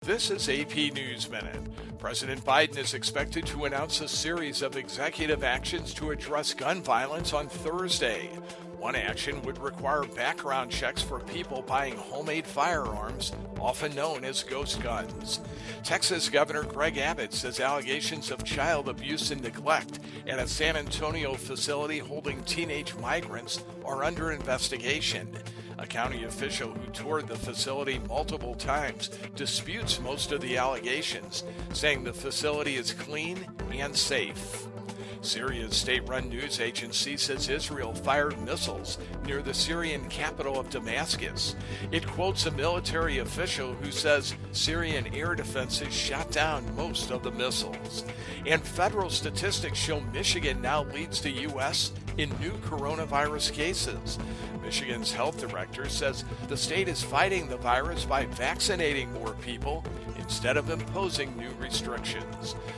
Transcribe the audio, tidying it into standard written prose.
This is AP News Minute. President Biden is expected to announce a series of executive actions to address gun violence on Thursday. One action would require background checks for people buying homemade firearms, often known as ghost guns. Texas Governor Greg Abbott says allegations of child abuse and neglect at a San Antonio facility holding teenage migrants are under investigation. A county official who toured the facility multiple times disputes most of the allegations, saying the facility is clean and safe. Syria's state-run news agency says Israel fired missiles near the Syrian capital of Damascus. It quotes a military official who says Syrian air defenses shot down most of the missiles. And federal statistics show Michigan now leads the U.S. in new coronavirus cases. Michigan's health director says the state is fighting the virus by vaccinating more people instead of imposing new restrictions.